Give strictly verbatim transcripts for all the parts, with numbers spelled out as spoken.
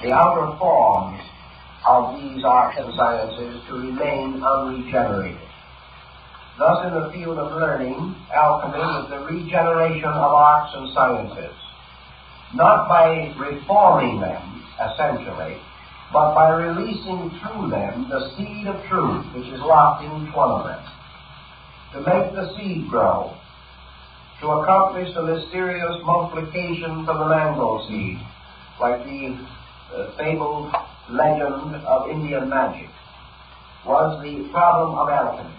the outer forms of these arts and sciences to remain unregenerated. Thus, in the field of learning, alchemy is the regeneration of arts and sciences, not by reforming them, essentially, but by releasing through them the seed of truth which is locked in each one of them, to make the seed grow, to accomplish the mysterious multiplication from the mango seed, like the uh, fabled legend of Indian magic, was the problem of alchemy.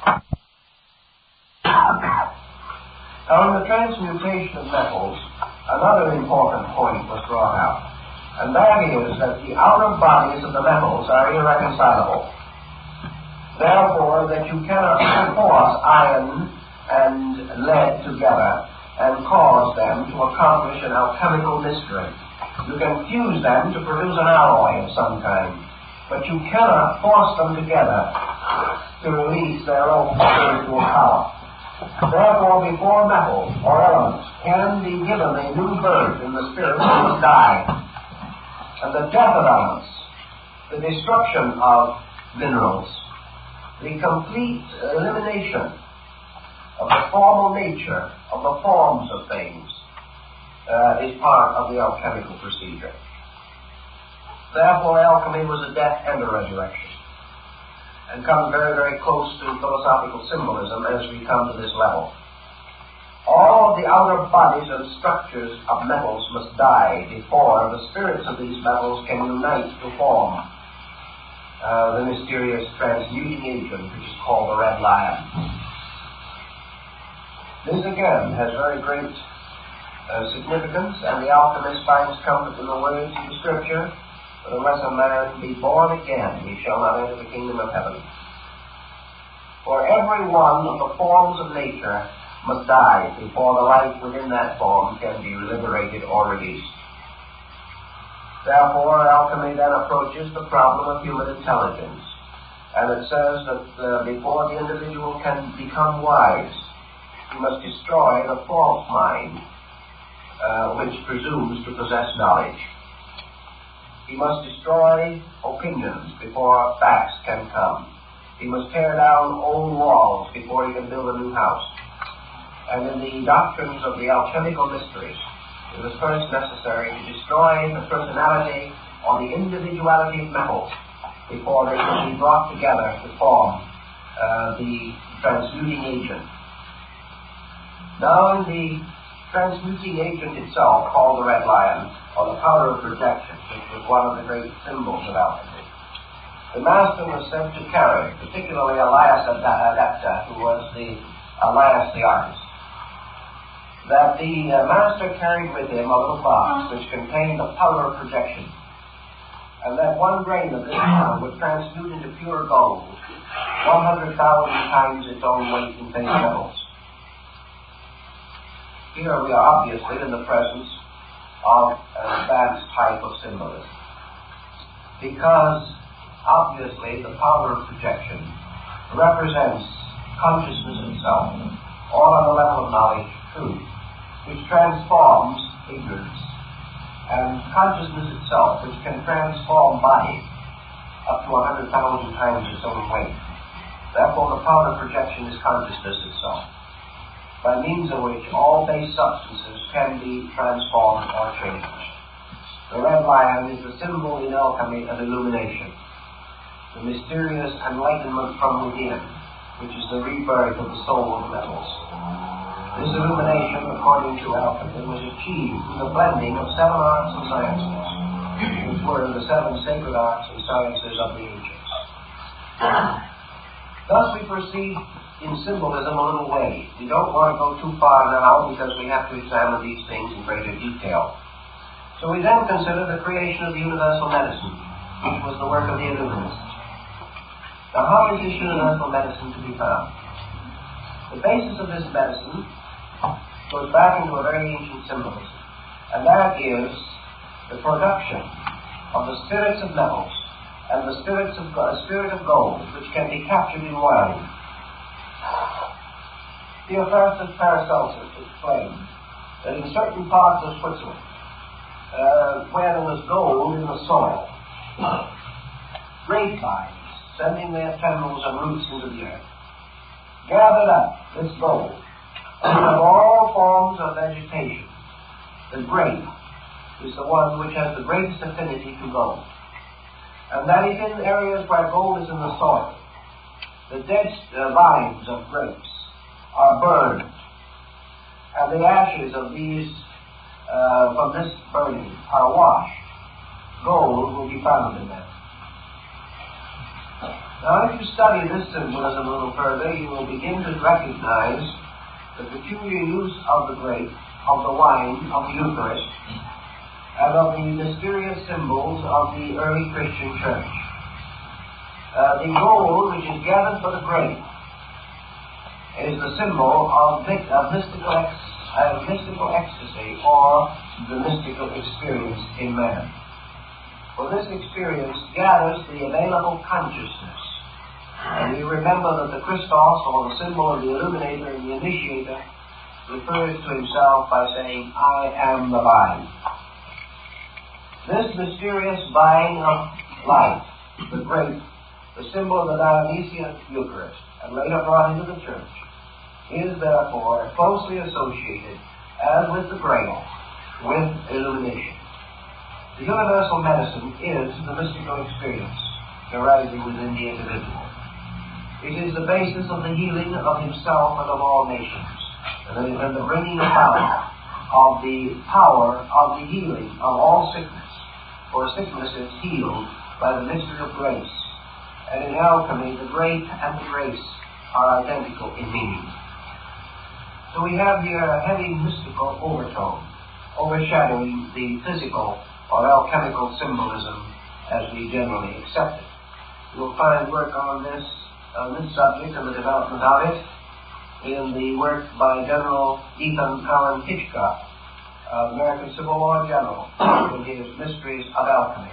Now, in the transmutation of metals, another important point was brought out, and that is that the outer bodies of the metals are irreconcilable. Therefore, that you cannot force iron and lead together and cause them to accomplish an alchemical mystery. You can fuse them to produce an alloy of some kind, but you cannot force them together to release their own spiritual power. Therefore, before metals or elements can be given a new birth in the spirit, they must die. And the death of elements, the destruction of minerals, the complete elimination of the formal nature of the forms of things uh, is part of the alchemical procedure. Therefore, alchemy was a death and a resurrection, and comes very, very close to philosophical symbolism as we come to this level. All of the outer bodies and structures of metals must die before the spirits of these metals can unite to form uh, the mysterious transmuting agent which is called the red lion. This again has very great uh, significance, and the alchemist finds comfort in the words of the Scripture, "But unless a man be born again, he shall not enter the kingdom of heaven." For every one of the forms of nature must die before the life within that form can be liberated or released. Therefore, alchemy then approaches the problem of human intelligence, and it says that uh, before the individual can become wise, he must destroy the false mind uh, which presumes to possess knowledge. He must destroy opinions before facts can come. He must tear down old walls before he can build a new house. And in the doctrines of the alchemical mysteries, it was first necessary to destroy the personality or the individuality of metals before they could be brought together to form uh, the transmuting agent. Now, in the transmuting agent itself, called the red lion, or the power of projection, which was one of the great symbols of alchemy, the master was sent to carry, particularly Elias Adepta, who was the Elias the artist, that the uh, master carried with him a little box which contained the power of projection, and that one grain of this power would transmute into pure gold, one hundred thousand times its own weight in base metals. Here we are obviously in the presence of an advanced type of symbolism, because obviously the power of projection represents consciousness itself, all on the level of knowledge, truth, which transforms ignorance, and consciousness itself, which can transform body up to one hundred thousand times its own weight. Therefore, the power of projection is consciousness itself, by means of which all base substances can be transformed or changed. The red lion is the symbol in alchemy of illumination, the mysterious enlightenment from within, which is the rebirth of the soul of the metals. This illumination, according to alchemy, was achieved through the blending of seven arts and sciences, which were the seven sacred arts and sciences of the ancients. Thus we proceed in symbolism a little way. We don't want to go too far now because we have to examine these things in greater detail. So we then consider the creation of the universal medicine, which was the work of the Illuminists. Now, how is this universal medicine to be found? The basis of this medicine goes back into a very ancient symbolism, and that is the production of the spirits of metals and the spirits of uh, spirit of gold, which can be captured in wine. Theophrastus Paracelsus explained that in certain parts of Switzerland uh, where there was gold in the soil. Grapevines, sending their tendrils and roots into the earth, gathered up this gold. And of all forms of vegetation, the grape is the one which has the greatest affinity to gold. And that is in areas where gold is in the soil. The dead uh, vines of grapes are burned, and the ashes of these, uh, from this burning, are washed. Gold will be found in them. Now, if you study this symbolism a little further, you will begin to recognize the peculiar use of the grape, of the wine, of the Eucharist, and of the mysterious symbols of the early Christian church. Uh, the gold, which is gathered for the grape, is the symbol of, of mystical, ex, uh, mystical ecstasy, or the mystical experience in man. For this experience gathers the available consciousness. And you remember that the Christos, or the symbol of the illuminator and the initiator, refers to himself by saying, I am the vine. This mysterious vine of life, the grape, the symbol of the Dionysian Eucharist, and later brought into the church, is therefore closely associated, as with the Grail, with illumination. The universal medicine is the mystical experience arising within the individual. It is the basis of the healing of himself and of all nations, and the bringing about of the power of the healing of all sickness. For sickness is healed by the mystery of grace. And in alchemy, the grape and the grace are identical in meaning. So we have here a heavy mystical overtone, overshadowing the physical or alchemical symbolism as we generally accept it. You will find work on this, on this subject and the development of it in the work by General Ethan Allen Hitchcock, uh, American Civil War General, in his Mysteries of Alchemy.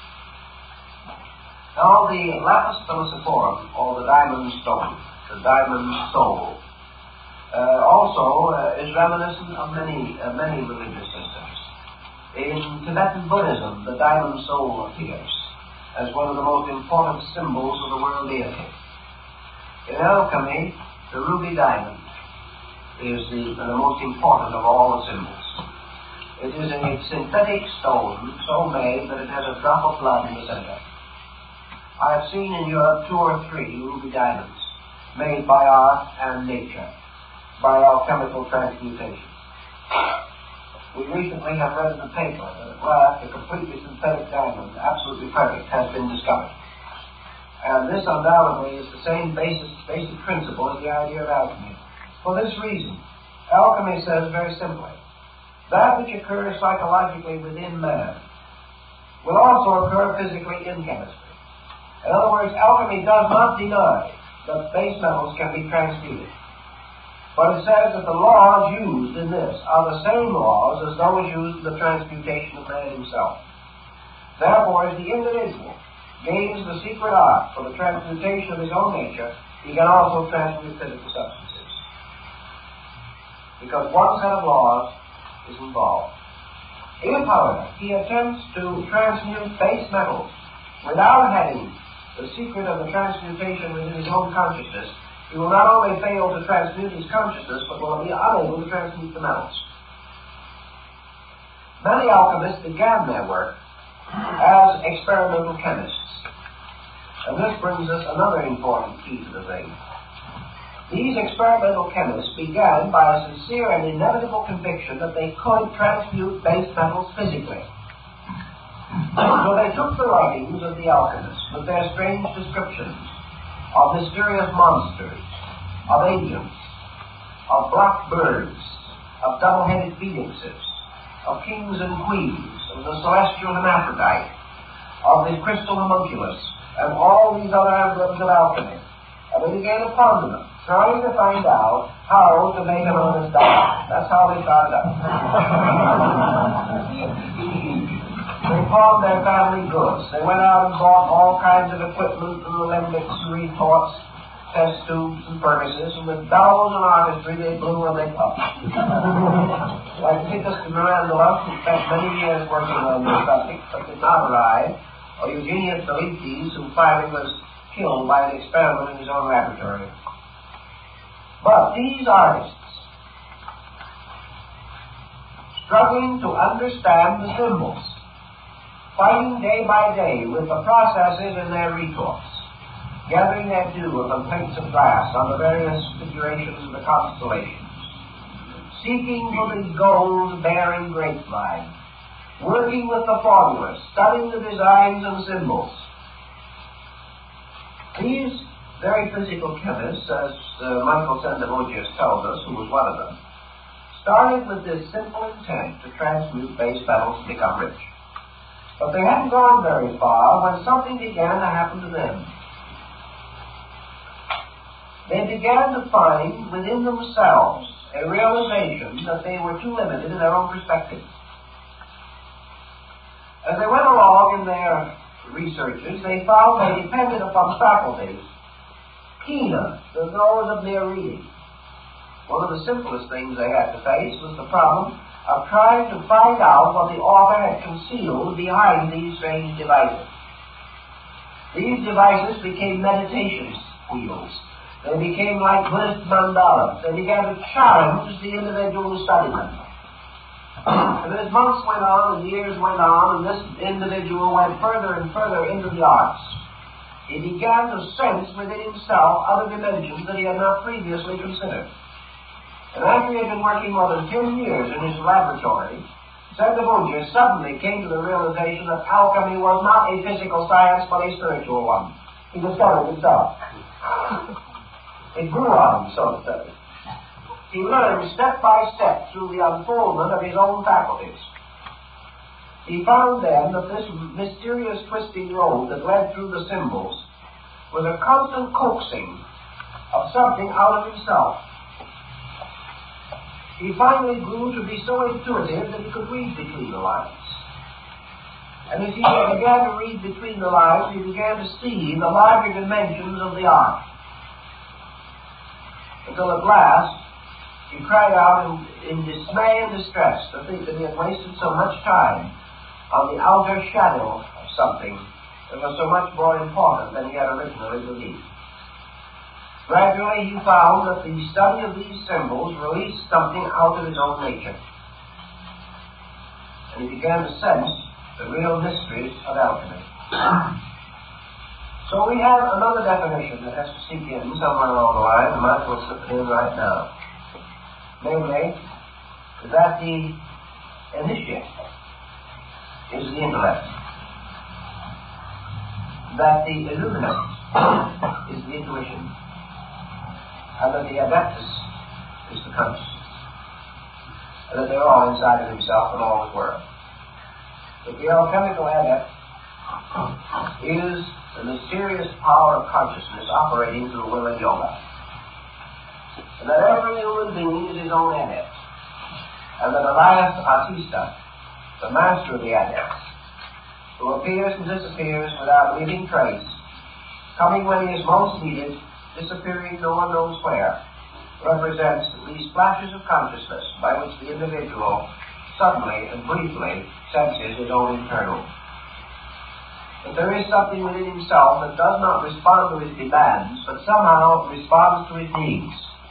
Now, the lapis philosophorum, or the diamond stone, the diamond soul, uh, also uh, is reminiscent of many, uh, many religious systems. In Tibetan Buddhism, the diamond soul appears as one of the most important symbols of the world deity. In alchemy, the ruby diamond is the, the most important of all the symbols. It is a synthetic stone so made that it has a drop of blood in the center. I have seen in Europe two or three ruby diamonds made by art and nature, by alchemical transmutation. We recently have read in the paper that at last a completely synthetic diamond, absolutely perfect, has been discovered. And this undoubtedly is the same basis, basic principle as the idea of alchemy. For this reason, alchemy says very simply, that which occurs psychologically within man will also occur physically in chemistry. In other words, alchemy does not deny that base metals can be transmuted. But it says that the laws used in this are the same laws as those used in the transmutation of man himself. Therefore, as the individual gains the secret art for the transmutation of his own nature, he can also transmute physical substances. Because one set of laws is involved. If, however, he attempts to transmute base metals without having the secret of the transmutation within his own consciousness, he will not only fail to transmute his consciousness, but will be unable to transmute the metals. Many alchemists began their work as experimental chemists. And this brings us another important key to the thing. These experimental chemists began by a sincere and inevitable conviction that they could transmute base metals physically. So they took the writings of the alchemists with their strange descriptions of mysterious monsters, of agents, of black birds, of double-headed phoenixes, of kings and queens, of the celestial hermaphrodite, of the crystal homunculus, and all these other emblems of alchemy. And they began to ponder them, trying to find out how to make an honest diamond. That's how they started out. They pawned their family goods. They went out and bought all kinds of equipment and alembics and retorts, test tubes and furnaces, and with bellows and orchestra they blew and they puffed. Like Titus de Mirandola, who spent many years working on this subject, but did not arrive, or Eugenius Philippides, who finally was killed by an experiment in his own laboratory. But these artists, struggling to understand the symbols, fighting day by day with the processes in their retorts, gathering their dew upon plates of glass on the various figurations of the constellations, seeking for the gold-bearing grapevine, working with the formulas, studying the designs and symbols. These very physical chemists, as uh, Michael Sendivogius tells us, who was one of them, started with this simple intent to transmute base metals to become rich. But they hadn't gone very far when something began to happen to them. They began to find within themselves a realization that they were too limited in their own perspective. As they went along in their researches, they found they depended upon faculties keener than those of mere reading. One of the simplest things they had to face was the problem of trying to find out what the author had concealed behind these strange devices. These devices became meditation wheels. They became like Buddhist mandalas. They began to challenge the individual who studied them. And as months went on and years went on, and this individual went further and further into the arts, he began to sense within himself other dimensions that he had not previously considered. And after he had been working more than ten years in his laboratory, Sendivogius suddenly came to the realization that alchemy was not a physical science, but a spiritual one. He discovered himself. It grew on him, so to say. He learned step by step through the unfoldment of his own faculties. He found then that this mysterious twisting road that led through the symbols was a constant coaxing of something out of himself. He finally grew to be so intuitive that he could read between the lines. And as he began to read between the lines, he began to see the larger dimensions of the art. Until at last, he cried out in, in dismay and distress to think that he had wasted so much time on the outer shadow of something that was so much more important than he had originally believed. Gradually, he found that the study of these symbols released something out of his own nature. And he began to sense the real mysteries of alchemy. So we have another definition that has to sink in somewhere along the line, and Michael will slip it in right now. Namely, that the initiate is the intellect. That the illuminate is the intuition. And that the adeptus is the consciousness. And that they're all inside of himself and all his work. But the alchemical adept is the mysterious power of consciousness operating through will and yoga. And that every human being is his own adept. And that Elias Artista, the master of the adepts, who appears and disappears without leaving trace, coming when he is most needed, disappearing no one knows where, represents these flashes of consciousness by which the individual suddenly and briefly senses his own internal. That there is something within himself that does not respond to his demands, but somehow responds to his needs.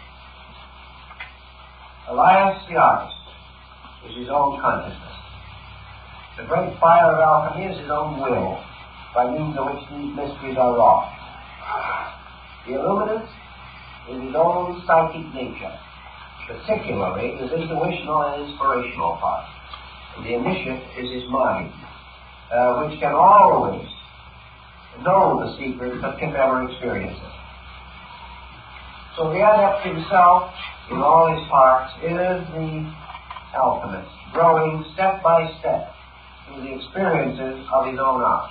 Elias the artist is his own consciousness. The great fire of alchemy is his own will, by means of which these mysteries are wrought. The illuminant is his own psychic nature, particularly his intuitional and inspirational part. And the initiate is his mind, uh, which can always know the secret but can never experience it. So the adept himself, in all his parts, is the alchemist, growing step by step through the experiences of his own art.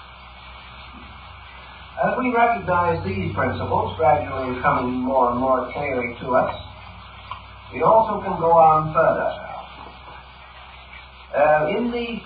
As we recognize these principles gradually coming more and more clearly to us, we also can go on further. Uh, in the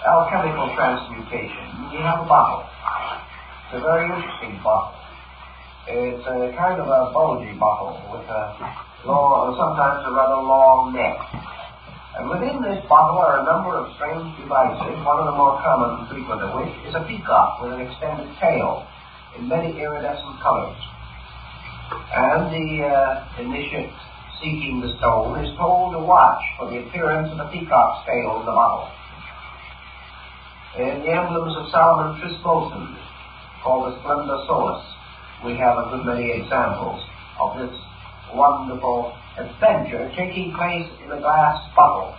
alchemical transmutation, we have a bottle. It's a very interesting bottle. It's a kind of a bulgy bottle with a long, sometimes a rather long neck. And within this bottle are a number of strange devices, one of the more common and frequent of which is a peacock with an extended tail in many iridescent colors. And the uh, initiate seeking the stone is told to watch for the appearance of the peacock's tail in the bottle. In the emblems of Solomon Trismosan, called the Splenda Solis, we have a good many examples of this wonderful adventure taking place in a glass bottle.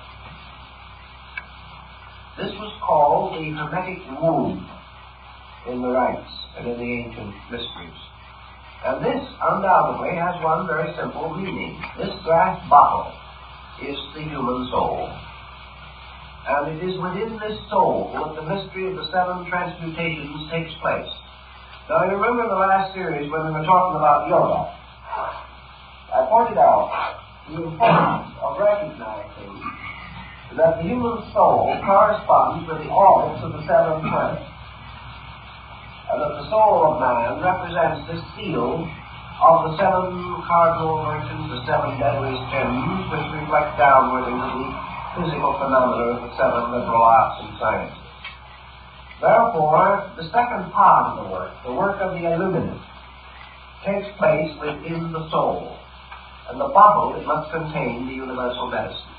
This was called the Hermetic Womb in the rites and in the ancient mysteries. And this undoubtedly has one very simple meaning. This glass bottle is the human soul. And it is within this soul that the mystery of the seven transmutations takes place. Now, you remember in the last series when we were talking about yoga, I pointed out the importance of recognizing that the human soul corresponds with the orbits of the seven planets, and that the soul of man represents this field of the seven cardinal virtues, the seven deadly stems, which reflect downward into the physical phenomena of the seven liberal arts and sciences. Therefore, the second part of the work, the work of the illuminant, takes place within the soul, and the bottle, it must contain the universal medicine.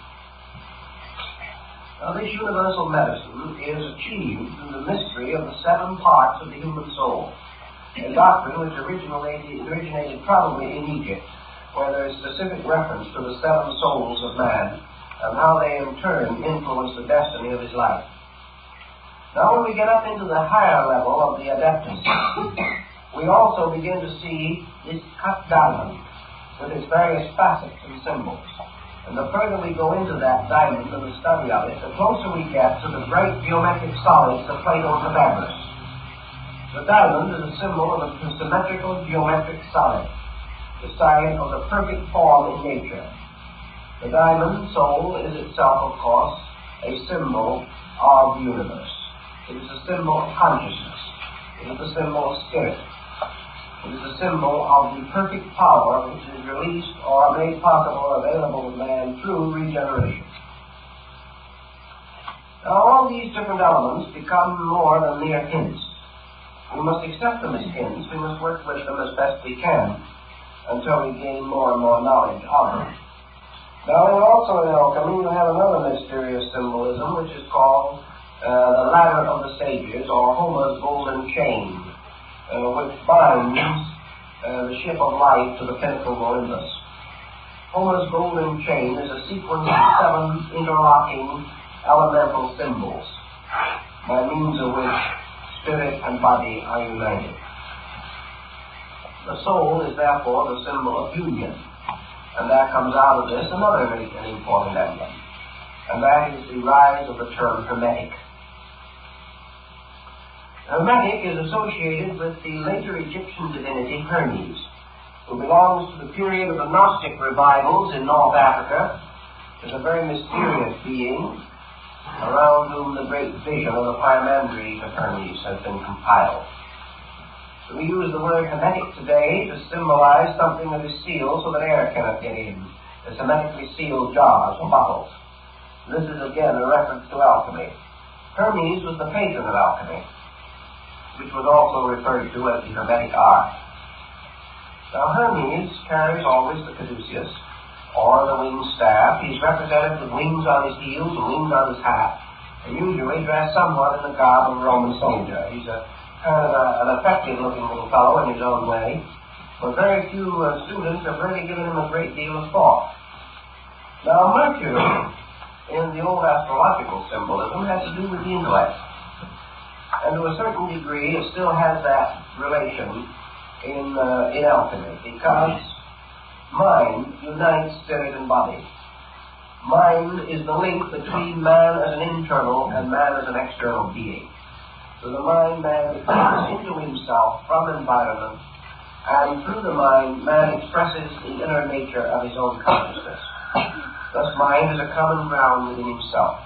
Now, this universal medicine is achieved through the mystery of the seven parts of the human soul, a doctrine which originated, originated probably in Egypt, where there is specific reference to the seven souls of man, and how they in turn influence the destiny of his life. Now, when we get up into the higher level of the adeptus, we also begin to see this cut diamond with its various facets and symbols. And the further we go into that diamond and the study of it, the closer we get to the great geometric solids of Plato's Pythagoras. The diamond is a symbol of a symmetrical geometric solid, the sign of the perfect form in nature. The diamond soul is itself, of course, a symbol of the universe. It is a symbol of consciousness. It is a symbol of spirit. It is a symbol of the perfect power which is released or made possible or available to man through regeneration. Now, all these different elements become more than mere hints. We must accept them as hints. We must work with them as best we can until we gain more and more knowledge of them. Now, also in alchemy, you have another mysterious symbolism which is called Uh, the ladder of the sages, or Homer's golden chain, uh, which binds uh, the ship of life to the pinnacle of Olympus. Homer's golden chain is a sequence of seven interlocking elemental symbols, by means of which spirit and body are united. The soul is therefore the symbol of union, and there comes out of this another very important emblem, and that is the rise of the term Hermetic. Hermetic is associated with the later Egyptian divinity Hermes, who belongs to the period of the Gnostic revivals in North Africa. Is a very mysterious being around whom the great vision of the Pyramandries of Hermes has been compiled. So we use the word Hermetic today to symbolize something that is sealed so that air cannot get in. It's hermetically sealed jars or bottles. This is again a reference to alchemy. Hermes was the patron of alchemy, which was also referred to as the Hermetic art. Now, Hermes carries always the caduceus, or the winged staff. He's represented with wings on his heels and wings on his hat, and usually dressed somewhat in the garb of a Roman soldier. He's a kind of a, an effective-looking little fellow in his own way, but very few uh, students have really given him a great deal of thought. Now, Mercury, in the old astrological symbolism, has to do with the intellect. And to a certain degree, it still has that relation in, uh, in alchemy, because mind unites spirit and body. Mind is the link between man as an internal and man as an external being. So the mind, man expresses into himself from environment, and through the mind, man expresses the inner nature of his own consciousness. Thus, mind is a common ground within himself.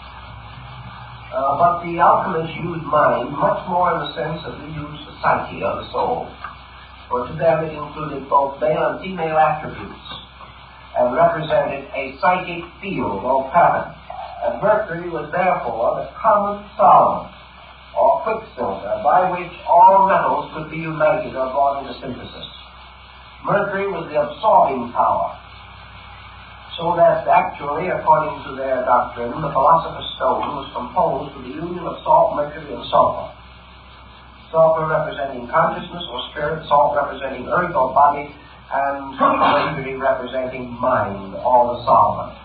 Uh, but the alchemists use mind much more in the sense that we use the psyche or the soul. for to them it included both male and female attributes, and represented a psychic field or pattern. And Mercury was therefore the common solvent, or quicksilver, by which all metals could be united or brought into synthesis. Mercury was the absorbing power, so that actually, according to their doctrine, the Philosopher's Stone was composed of the union of salt, mercury, and sulfur. Sulfur representing consciousness or spirit, salt representing earth or body, and mercury representing mind or the solvent.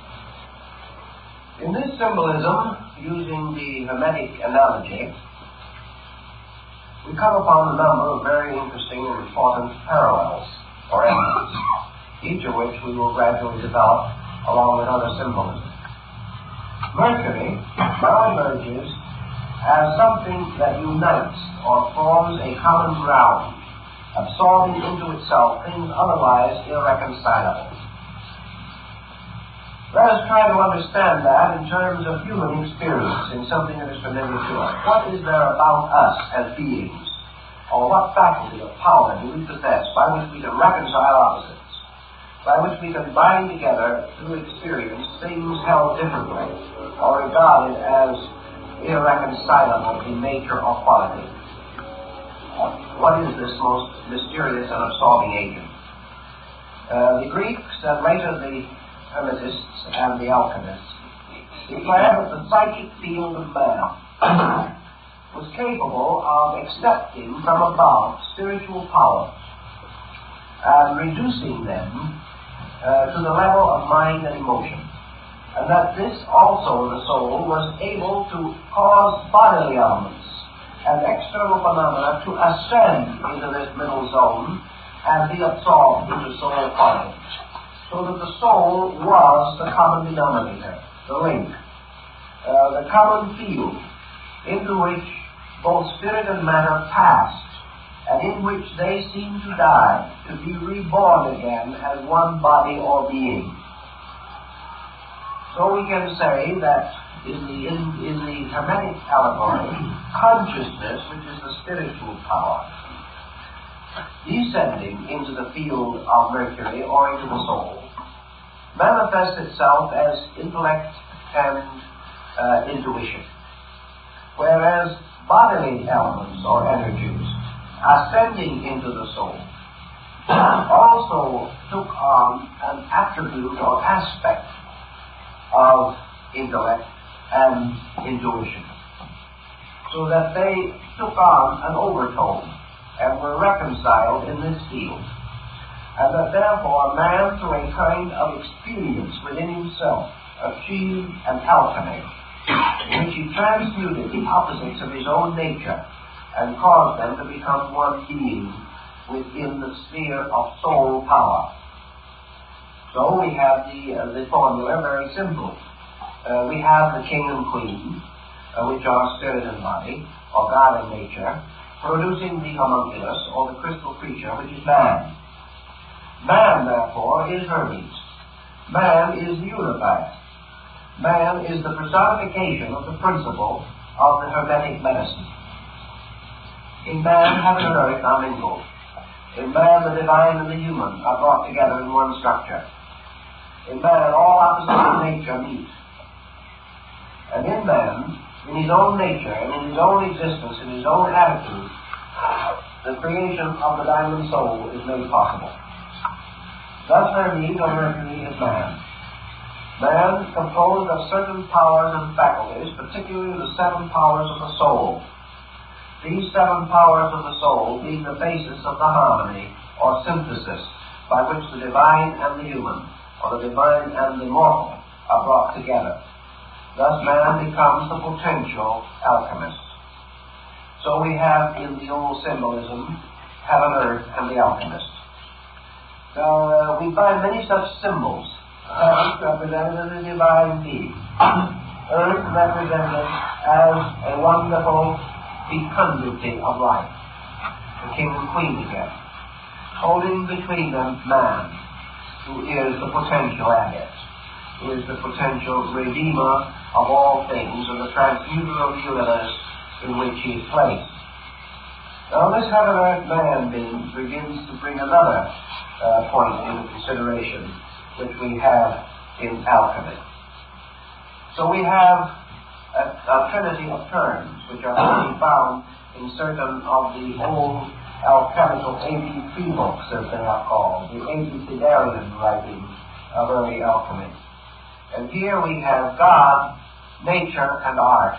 In this symbolism, using the Hermetic analogy, we come upon a number of very interesting and important parallels or elements, each of which we will gradually develop along with other symbolism. Mercury now emerges as something that unites or forms a common ground, absorbing into itself things otherwise irreconcilable. Let us try to understand that in terms of human experience, in something that is familiar to us. What is there about us as beings, or what faculty of power do we possess by which we can reconcile opposites, by which we can bind together through experience things held differently, or regarded as irreconcilable in nature or quality? What is this most mysterious and absorbing agent? Uh, the Greeks, and later the Hermetists and the alchemists, declared that the psychic field of man was capable of accepting from above spiritual powers and reducing them uh, to the level of mind and emotion, and that this also, the soul, was able to cause bodily elements and external phenomena to ascend into this middle zone and be absorbed into soul quality. So that the soul was the common denominator, the link, uh, the common field into which both spirit and matter passed, and in which they seemed to die, to be reborn again as one body or being. So we can say that in the, in, in the Hermetic allegory, consciousness, which is the spiritual power, descending into the field of Mercury or into the soul, manifests itself as intellect and uh, intuition, whereas bodily elements or energies ascending into the soul also took on an attribute or aspect of intellect and intuition, so that they took on an overtone and were reconciled in this field, and that therefore man, through a kind of experience within himself, achieved an alchemy in which he transmuted the opposites of his own nature and caused them to become one being within the sphere of soul power. So we have the, uh, the formula very simple. Uh, we have the king and queen, uh, which are spirit and body, or God and nature, producing the homunculus, or the crystal creature, which is man. Man, therefore, is Hermes. Man is unified. Man is the personification of the principle of the Hermetic medicine. In man, heaven and earth are mingled. In man, the divine and the human are brought together in one structure. In man, all opposites of nature meet. And in man, in his own nature, and in his own existence, in his own attitude, the creation of the diamond soul is made possible. Thus Hermes, or Mercury, is man. Man composed of certain powers and faculties, particularly the seven powers of the soul. These seven powers of the soul being the basis of the harmony, or synthesis, by which the divine and the human, or the divine and the mortal, are brought together. Thus man becomes the potential alchemist. So we have in the old symbolism, heaven, earth, and the alchemist. Now, uh, we find many such symbols. Heaven represented as a divine being. Earth represented as a wonderful fecundity of life. The king and queen again. Holding between them man, who is the potential adept, who is the potential redeemer of all things, and the transmuter of the universe in which he is placed. Now, this heaven earth man being begins to bring another uh, point into consideration, which we have in alchemy. So we have a, a trinity of terms, which are only found in certain of the old alchemical A B C books, as they are called, the Abecedarian writings of early alchemy. And here we have God, nature, and art.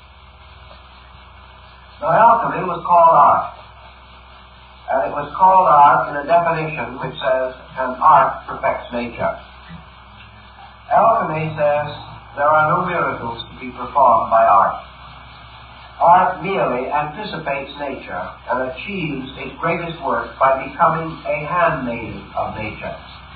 Now, alchemy was called art. And it was called art in a definition which says, an art perfects nature. Alchemy says there are no miracles to be performed by art. Art merely anticipates nature and achieves its greatest work by becoming a handmaid of nature.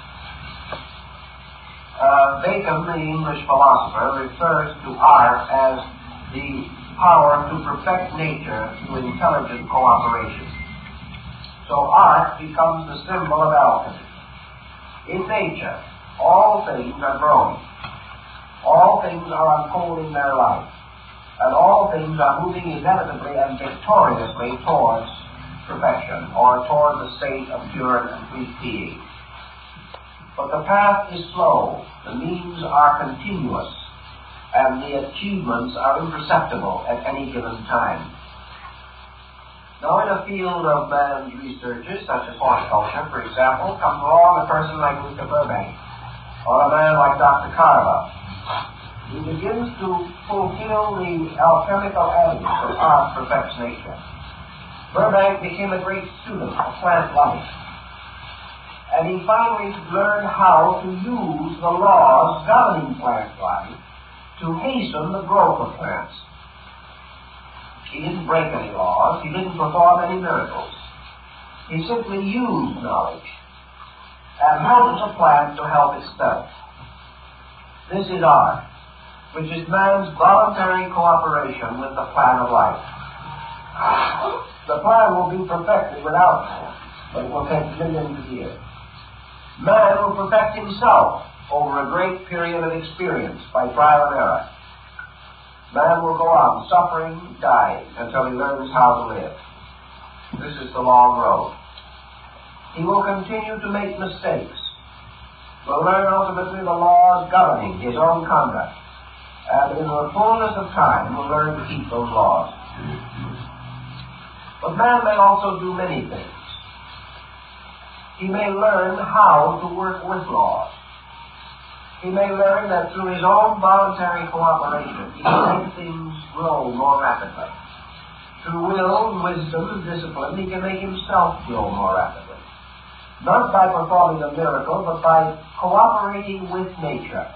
Uh, Bacon, the English philosopher, refers to art as the power to perfect nature through intelligent cooperation. So art becomes the symbol of alchemy. In nature, all things are growing. All things are unfolding their life. And all things are moving inevitably and victoriously towards perfection, or toward the state of pure and complete being. But the path is slow, the means are continuous, and the achievements are imperceptible at any given time. Now, in a field of man's researches, such as horticulture, for example, comes along a person like Mister Burbank, or a man like Doctor Carver. He begins to fulfill the alchemical adage that art perfects nature. Burbank became a great student of plant life, and he finally learned how to use the laws governing plant life to hasten the growth of plants. He didn't break any laws. He didn't perform any miracles. He simply used knowledge and helped the plant to help itself. This is art, which is man's voluntary cooperation with the plan of life. The plan will be perfected without man, but it will take millions of years. Man will perfect himself over a great period of experience by trial and error. Man will go on suffering, dying, until he learns how to live. This is the long road. He will continue to make mistakes, will learn ultimately the laws governing his own conduct, and in the fullness of time will learn to keep those laws. But man may also do many things. He may learn how to work with laws. He may learn that through his own voluntary cooperation, he can make things grow more rapidly. Through will, wisdom, and discipline, he can make himself grow more rapidly. Not by performing a miracle, but by cooperating with nature.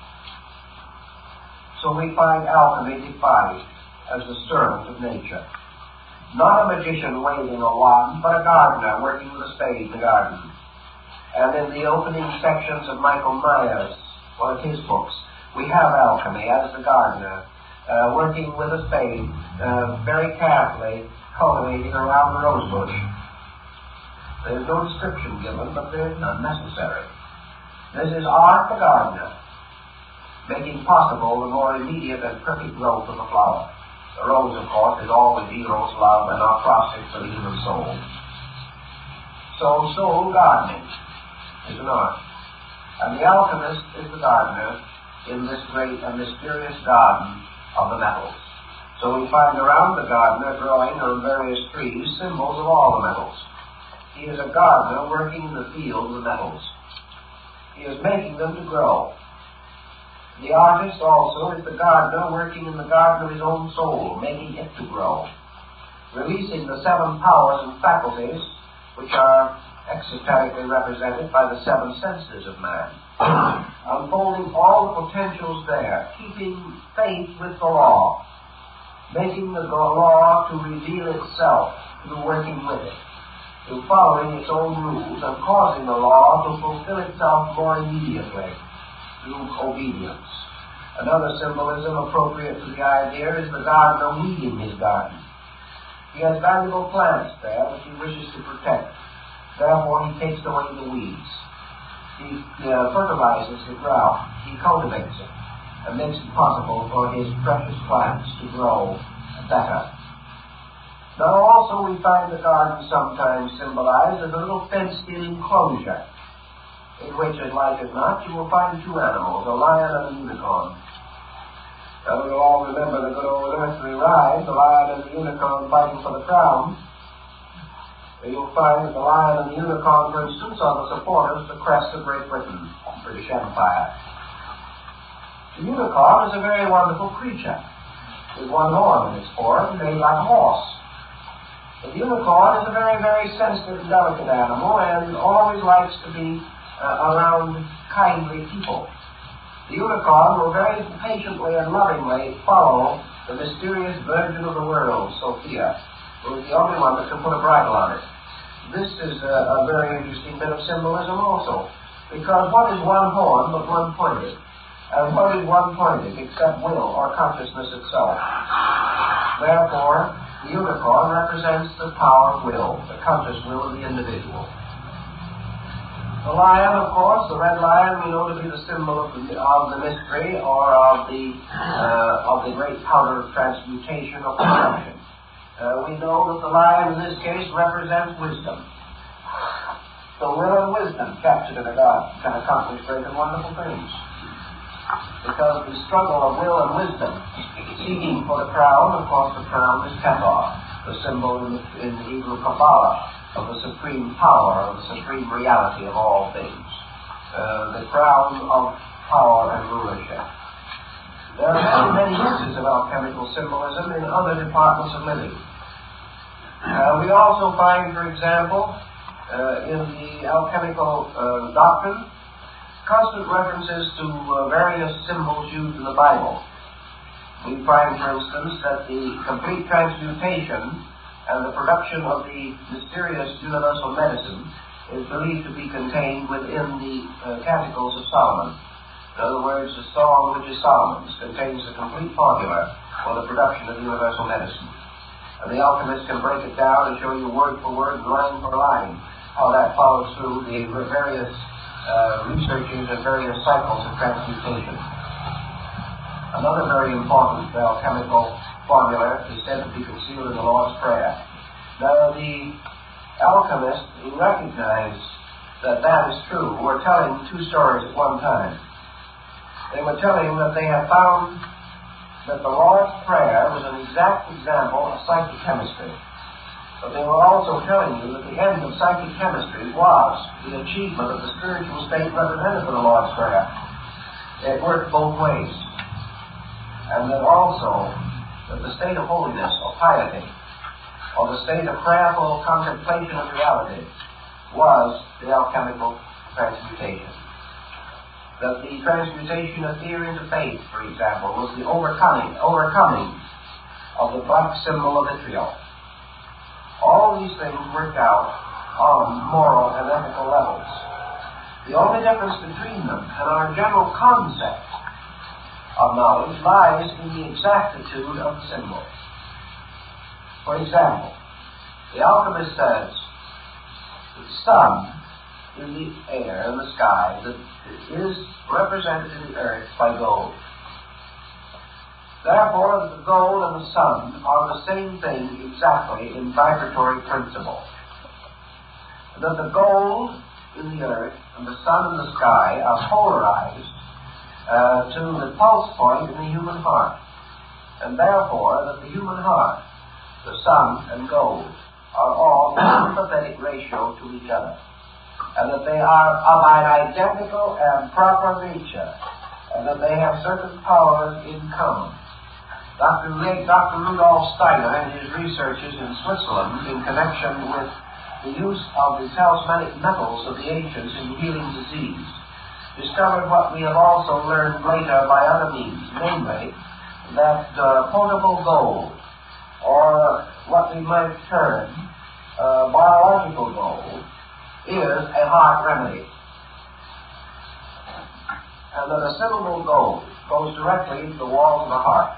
So we find alchemy defined as the servant of nature. Not a magician waving a wand, but a gardener working with a spade in the garden. And in the opening sections of Michael Myers, one of his books, we have alchemy as the gardener, uh, working with a spade, uh, very carefully cultivating around the rose bush. There's no description given, but there's none necessary. This is art the gardener, making possible the more immediate and perfect growth of the flower. The rose, of course, is always Eros love and our process for the human soul. So, soul gardening is an art. And the alchemist is the gardener in this great and mysterious garden of the metals. So we find around the gardener growing on various trees symbols of all the metals. He is a gardener working in the field of the metals. He is making them to grow. The artist also is the gardener working in the garden of his own soul, making it to grow, releasing the seven powers and faculties which are exoterically represented by the seven senses of man, unfolding all the potentials there, keeping faith with the law, making the law to reveal itself through working with it, through following its own rules and causing the law to fulfill itself more immediately through obedience. Another symbolism appropriate to the idea is the gardener weeding his garden. He has valuable plants there which he wishes to protect. Therefore, he takes away the weeds. He uh, fertilizes the ground. He cultivates it and makes it possible for his precious plants to grow better. Now also we find the garden sometimes symbolized as a little fenced-in enclosure, in which, as like as not, you will find two animals, a lion and a unicorn. Now we'll all remember the good old nursery rhyme, the lion and the unicorn fighting for the crown. You'll find that the lion and the unicorn, for instance, are the supporters of the crest of Great Britain, British Empire. The unicorn is a very wonderful creature, with one horn in its form, made like a horse. The unicorn is a very, very sensitive and delicate animal, and always likes to be uh, around kindly people. The unicorn will very patiently and lovingly follow the mysterious virgin of the world, Sophia, who is the only one that can put a bridle on it. This is a, a very interesting bit of symbolism also, because what is one horn but one pointed? And what is one pointed except will or consciousness itself? Therefore, the unicorn represents the power of will, the conscious will of the individual. The lion, of course, the red lion, we know to be the symbol of the, of the mystery or of the uh, of the great power of transmutation or perfection. Uh, we know that the lion in this case represents wisdom. So will and wisdom captured in a garden can accomplish great and wonderful things. Because the struggle of will and wisdom seeking for the crown, of course the crown is Hathor, the symbol in the, in the Hebrew Kabbalah of the supreme power, of the supreme reality of all things. Uh, the crown of power and rulership. There are many, many uses of alchemical symbolism in other departments of living. Uh, we also find, for example, uh, in the alchemical uh, doctrine, constant references to uh, various symbols used in the Bible. We find, for instance, that the complete transmutation and the production of the mysterious universal medicine is believed to be contained within the uh, Canticles of Solomon. In other words, the Song which is Solomon's contains the complete formula for the production of universal medicine. And the alchemist can break it down and show you word for word, line for line, how that follows through the various uh, researches and various cycles of transmutation. Another very important alchemical formula is said to be concealed in the Lord's Prayer. Now, the alchemists who recognize that that is true were telling two stories at one time. They were telling that they had found that the Lord's Prayer was an exact example of psychic chemistry. But they were also telling you that the end of psychic chemistry was the achievement of the spiritual state represented in the Lord's Prayer. It worked both ways. And that also that the state of holiness or piety, or the state of prayerful contemplation of reality, was the alchemical transmutation. That the transmutation of fear into faith, for example, was the overcoming, overcoming of the black symbol of vitriol. All these things worked out on moral and ethical levels. The only difference between them and our general concept of knowledge lies in the exactitude of the symbol. For example, the alchemist says the sun in the air, in the sky, that is represented in the earth by gold. Therefore, the gold and the sun are the same thing exactly in vibratory principle. That the gold in the earth and the sun in the sky are polarized uh, to the pulse point in the human heart. And therefore, that the human heart, the sun and gold, are all in sympathetic ratio to each other. And that they are of an identical and proper nature, and that they have certain powers in common. Doctor Rig, Doctor Rudolf Steiner, in his researches in Switzerland in connection with the use of the talismanic metals of the ancients in healing disease, discovered what we have also learned later by other means, namely that uh, potable gold, or what we might term uh, biological gold, is a heart remedy. And that a syllable gold goes directly to the walls of the heart.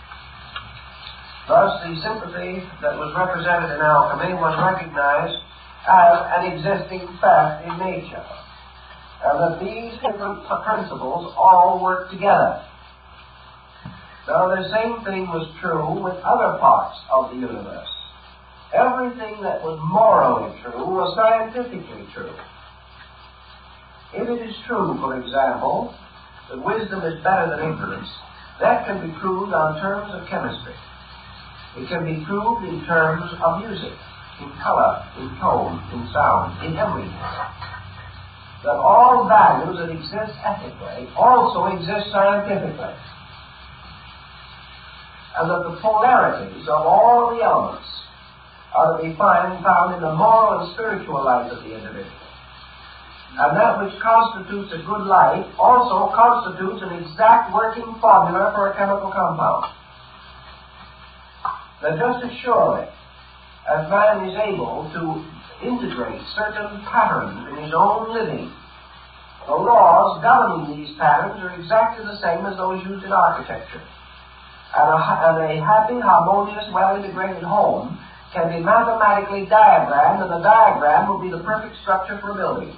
Thus, the sympathy that was represented in alchemy was recognized as an existing fact in nature. And that these different principles all work together. Now, the same thing was true with other parts of the universe. everything that was morally true was scientifically true. If it is true, for example, that wisdom is better than ignorance, that can be proved on terms of chemistry. It can be proved in terms of music, in color, in tone, in sound, in everything. That all values that exist ethically also exist scientifically. And that the polarities of all the elements are to be find, found in the moral and spiritual life of the individual. And that which constitutes a good life also constitutes an exact working formula for a chemical compound. That just as surely as man is able to integrate certain patterns in his own living, the laws governing these patterns are exactly the same as those used in architecture. And a, and a happy, harmonious, well-integrated home can be mathematically diagrammed, and the diagram will be the perfect structure for a building.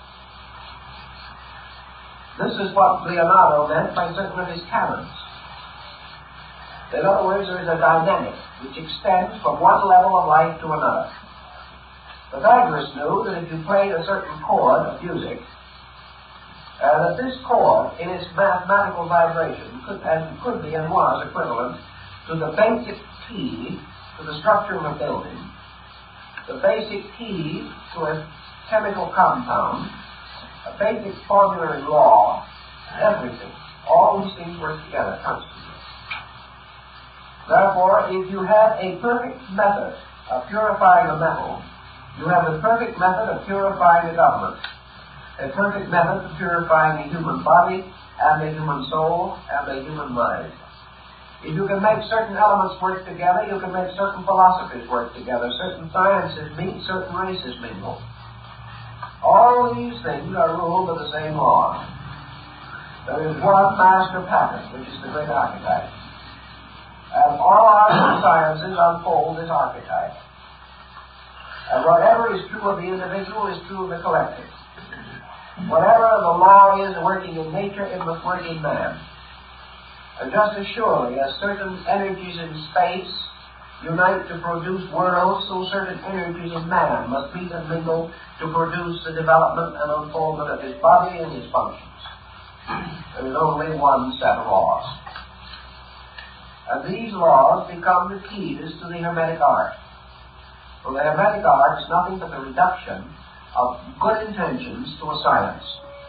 This is what Leonardo meant by certain of his canons. In other words, there is a dynamic which extends from one level of life to another. Pythagoras knew that if you played a certain chord of music, uh, that this chord, in its mathematical vibration, could, and could be and was equivalent to the basic key to the structure of a building, the basic key to a chemical compound, a basic formula in law, everything. All these things work together constantly. Therefore, if you have a perfect method of purifying a metal, you have a perfect method of purifying a government, a perfect method of purifying the human body and the human soul and the human mind. If you can make certain elements work together, you can make certain philosophies work together, certain sciences meet, certain races mingle. All these things are ruled by the same law. There is one master pattern, which is the great archetype. And all arts and sciences unfold this archetype. And whatever is true of the individual is true of the collective. Whatever the law is working in nature, it must work in man. And just as surely as certain energies in space unite to produce worlds, so certain energies in man must meet and mingle to produce the development and unfoldment of his body and his functions. There is only one set of laws. And these laws become the keys to the Hermetic art. For the Hermetic art is nothing but the reduction of good intentions to a science.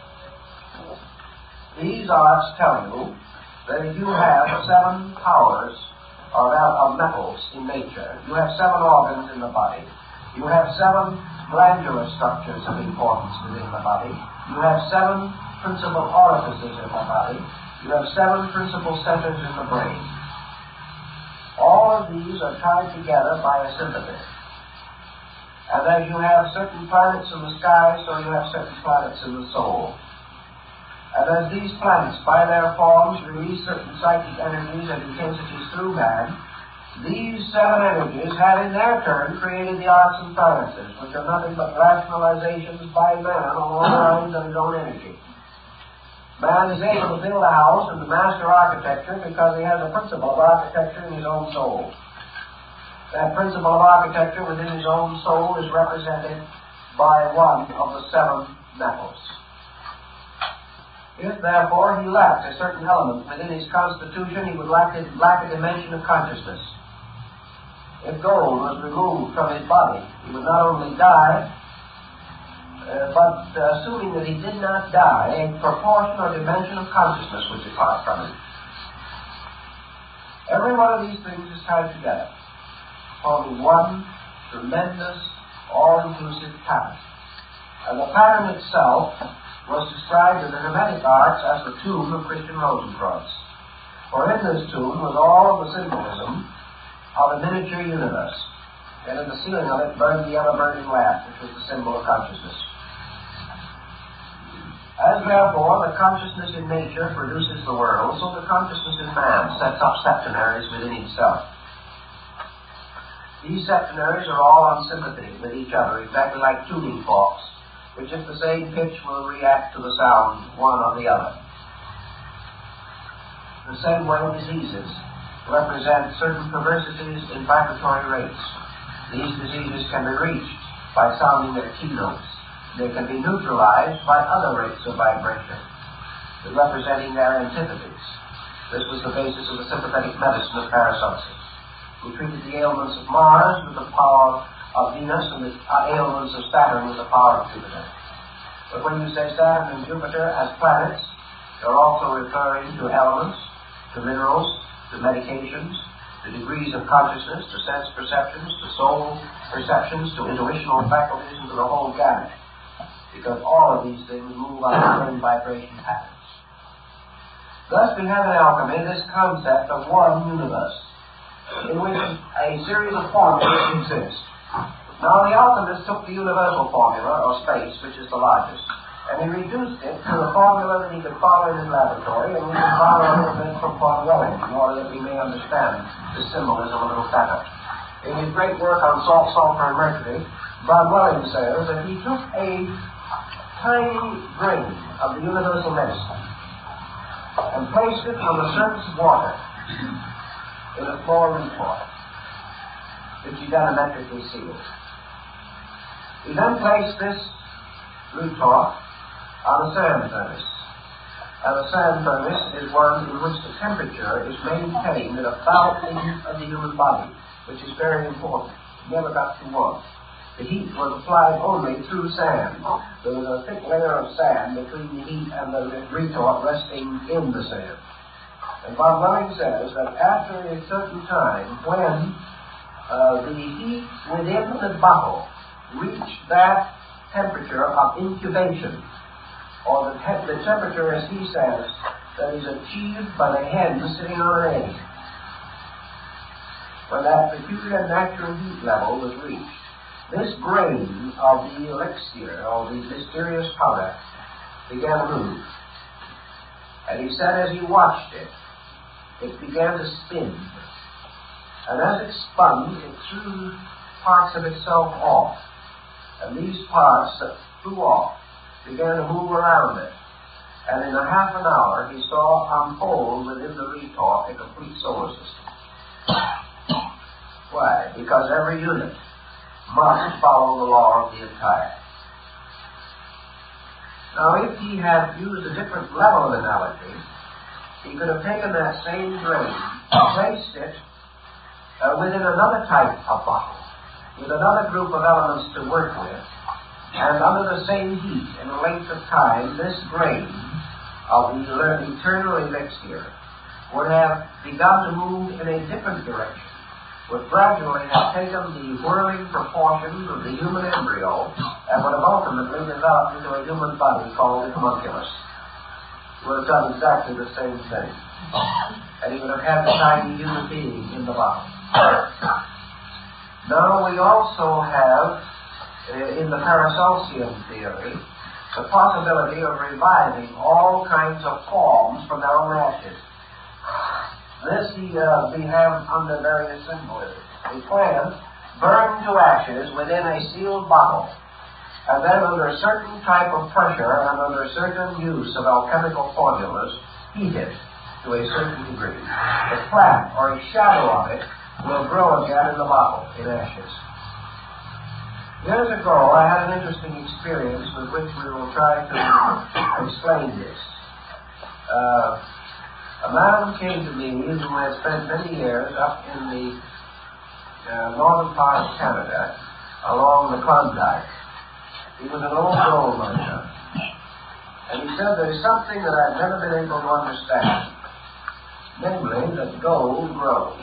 These arts tell you that if you have seven powers or of metals in nature, you have seven organs in the body, you have seven glandular structures of importance within the body, you have seven principal orifices in the body, you have seven principal centers in the brain. All of these are tied together by a sympathy. And as you have certain planets in the sky, so you have certain planets in the soul. And as these planets, by their forms, release certain psychic energies and intensities through man, these seven energies have in their turn created the arts and sciences, which are nothing but rationalizations by man along the lines of his own energy. Man is able to build a house and to master architecture because he has a principle of architecture in his own soul. That principle of architecture within his own soul is represented by one of the seven metals. If, therefore, he lacked a certain element within his constitution, he would lack a, lack a dimension of consciousness. If gold was removed from his body, he would not only die, uh, but uh, assuming that he did not die, a proportion or dimension of consciousness would depart from him. Every one of these things is tied together, forming one tremendous, all-inclusive pattern. And the pattern itself was described in the Hermetic arts as the tomb of Christian Rosenkreuz. For in this tomb was all of the symbolism of a miniature universe, and in the ceiling of it burned the ever-burning lamp, which was the symbol of consciousness. As therefore the consciousness in nature produces the world, so the consciousness in man sets up septenaries within itself. These septenaries are all on sympathy with each other, exactly like tuning forks, which at the same pitch will react to the sound one or the other. The same way diseases represent certain perversities in vibratory rates. These diseases can be reached by sounding their keynotes. They can be neutralized by other rates of vibration, representing their antitheses. This was the basis of the sympathetic medicine of Paracelsus, who treated the ailments of Mars with the power of Venus and the uh, ailments of Saturn with the power of Jupiter. But when you say Saturn and Jupiter as planets, you're also referring to elements, to minerals, to medications, to degrees of consciousness, to sense perceptions, to soul perceptions, to intuitional faculties, and to the whole gamut. Because all of these things move on the same vibration patterns. Thus we have in alchemy this concept of one universe, in which a series of formulas exist. Now the alchemist took the universal formula, or space, which is the largest, and he reduced it to a formula that he could follow in his laboratory, and we can follow a little bit from Von Welling, in order that we may understand the symbolism a little better. In his great work on salt, sulfur, and mercury, Von Welling says that he took a tiny grain of the universal medicine and placed it on the surface of water in a small retort, which he diametrically sealed. He then placed this retort on a sand furnace. And a sand furnace is one in which the temperature is maintained at about the heat of the human body, which is very important. It never got too warm. The heat was applied only through sand. There was a thick layer of sand between the heat and the retort resting in the sand. And Von Welling says that after a certain time, when uh, the heat within the bottle reached that temperature of incubation, or the, te- the temperature, as he says, that is achieved by the hen sitting on an egg, when that peculiar natural heat level was reached, this grain of the elixir, or the mysterious powder, began to move. And he said as he watched it, it began to spin. And as it spun, it threw parts of itself off. And these parts that flew off began to move around it. And in a half an hour, he saw unfold within the retort a complete solar system. Why? Because every unit must follow the law of the entire. Now, if he had used a different level of analogy, he could have taken that same grain, placed it uh, within another type of bottle, with another group of elements to work with, and under the same heat and length of time, this grain of the eternal elixir would have begun to move in a different direction, would gradually have taken the whirling proportions of the human embryo and would have ultimately developed into a human body called the homunculus. He would have done exactly the same thing. And he would have had the tiny human being in the body. Now we also have, uh, in the Paracelsian theory, the possibility of reviving all kinds of forms from their own ashes. This he, uh, we have under various symbolisms. A plant burned to ashes within a sealed bottle, and then under a certain type of pressure and under a certain use of alchemical formulas, heated to a certain degree. The plant, or a shadow of it, will grow again in the bottle, in ashes. Years ago, I had an interesting experience with which we will try to explain this. Uh, A man came to me who had spent many years up in the uh, northern part of Canada, along the Klondike. He was an old gold miner. And he said there's something that I've never been able to understand, namely that gold grows.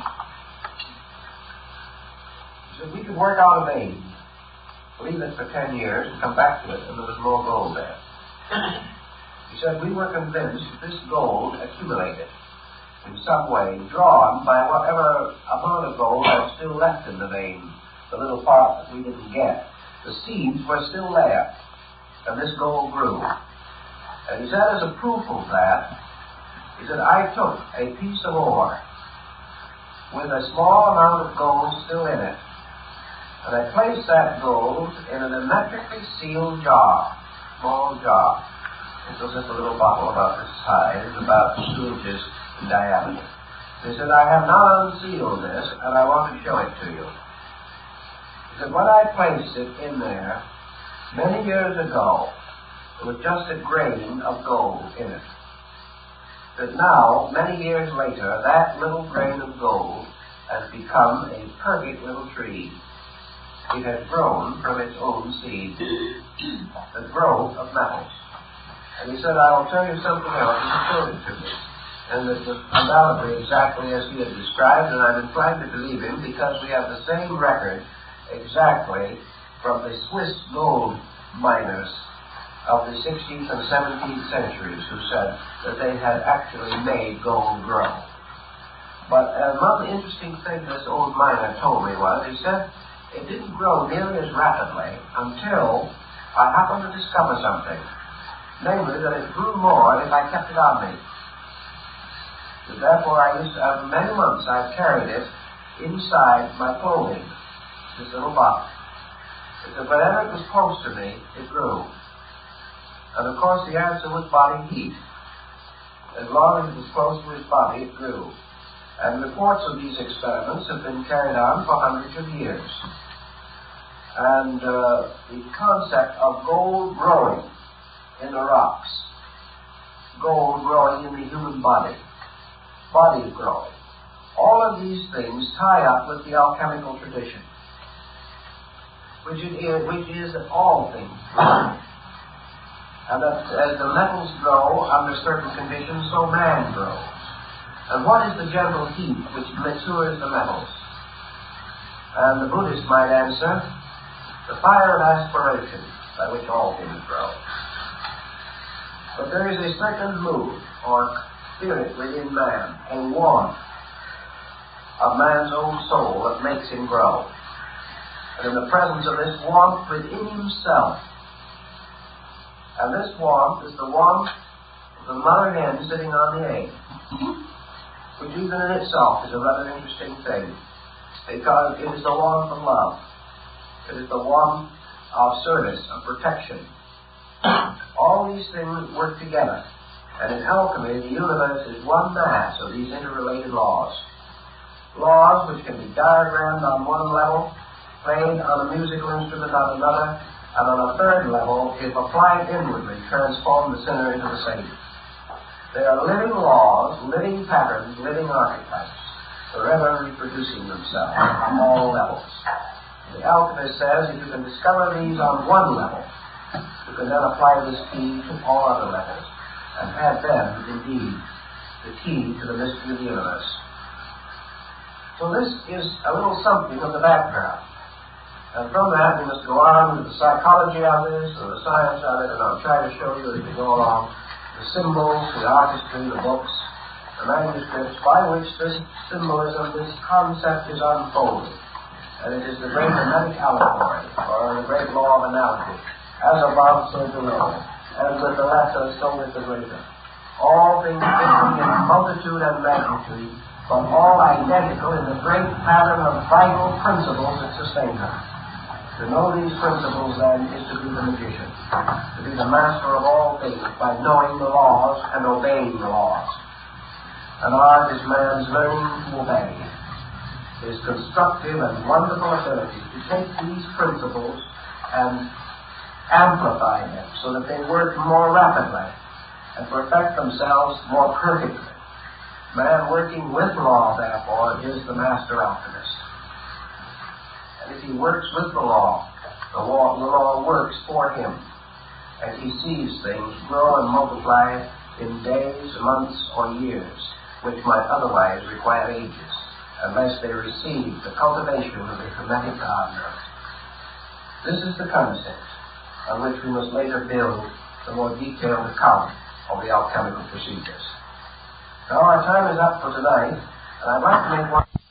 He said we could work out a vein, leave it for ten years, and come back to it, and there was more gold there. He said we were convinced that this gold accumulated in some way, drawn by whatever amount of gold was still left in the vein, the little part that we didn't get. The seeds were still there, and this gold grew. And he said as a proof of that, he said, I took a piece of ore with a small amount of gold still in it, and I placed that gold in an hermetically sealed jar, small jar. It was just a little bottle about this size, about two inches in diameter. He said, I have now unsealed this, and I want to show it to you. that when I placed it in there many years ago, there was just a grain of gold in it. That now, many years later, that little grain of gold has become a perfect little tree. It has grown from its own seed, the growth of metals. And he said, I will tell you something else, and he showed it to me. And it was undoubtedly exactly as he had described, and I'm inclined to believe him because we have the same record exactly from the Swiss gold miners of the sixteenth and seventeenth centuries who said that they had actually made gold grow. But another interesting thing this old miner told me was, he said, it didn't grow nearly as rapidly until I happened to discover something. Namely, that it grew more if I kept it on me. So therefore, I used to, uh, many months I've carried it inside my clothing, this little box. He said, whenever it was close to me, it grew. And of course, the answer was body heat. As long as it was close to his body, it grew. And reports of these experiments have been carried on for hundreds of years. And uh, the concept of gold growing in the rocks, gold growing in the human body, body growing, all of these things tie up with the alchemical tradition, which, it is, which is that all things grow. And that as the metals grow under certain conditions, so man grows. And what is the gentle heat which matures the metals? And the Buddhist might answer, the fire of aspiration by which all things grow. But there is a certain mood or spirit within man, a warmth of man's own soul that makes him grow. And in the presence of this warmth within himself, and this warmth is the warmth of the mother hen sitting on the egg, which even in itself is a rather interesting thing, because it is the warmth of love. It is the warmth of service, of protection. All these things work together. And in alchemy, the universe is one mass of these interrelated laws. Laws which can be diagrammed on one level, played on a musical instrument on another, and on a third level, if applied inwardly, transform the sinner into the saint. They are living laws, living patterns, living archetypes, forever reproducing themselves on all levels. The alchemist says if you can discover these on one level, you can then apply this key to all other levels, and have them, indeed, the key to the mystery of the universe. So this is a little something of the background. And from that, we must go on with the psychology of this, or the science of it, and I'll try to show you as we go along the symbols, the artistry, the books, the manuscripts by which this symbolism, this concept is unfolded. And it is the great hermetic allegory, or the great law of analogy. As above, so below. As with the lesser, so with the greater. All things differing in multitude and magnitude, but all identical in the great pattern of vital principles that sustain them. To know these principles, then, is to be the magician, to be the master of all things by knowing the laws and obeying the laws. And art is man's learning to obey, his constructive and wonderful ability to take these principles and amplify them so that they work more rapidly and perfect themselves more perfectly. Man working with law, therefore, is the master alchemist. And if he works with the law, the law, the law works for him. And he sees things grow and multiply in days, months, or years, which might otherwise require ages, unless they receive the cultivation of the hermetic gardener. This is the concept on which we must later build the more detailed account of the alchemical procedures. Now our time is up for tonight, and I'd like to make one